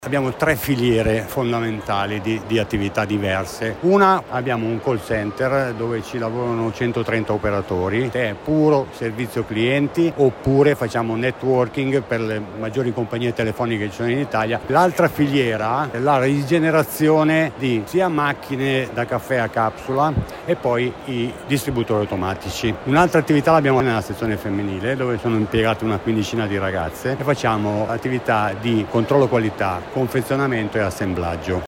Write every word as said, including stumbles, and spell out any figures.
Abbiamo tre filiere fondamentali di, di attività diverse. Una, abbiamo un call center dove ci lavorano centotrenta operatori, è puro servizio clienti, oppure facciamo networking per le maggiori compagnie telefoniche che ci sono in Italia. L'altra filiera è la rigenerazione di sia macchine da caffè a capsula e poi i distributori automatici. Un'altra attività l'abbiamo nella sezione femminile, dove sono impiegate una quindicina di ragazze e facciamo attività di controllo qualità, confezionamento e assemblaggio.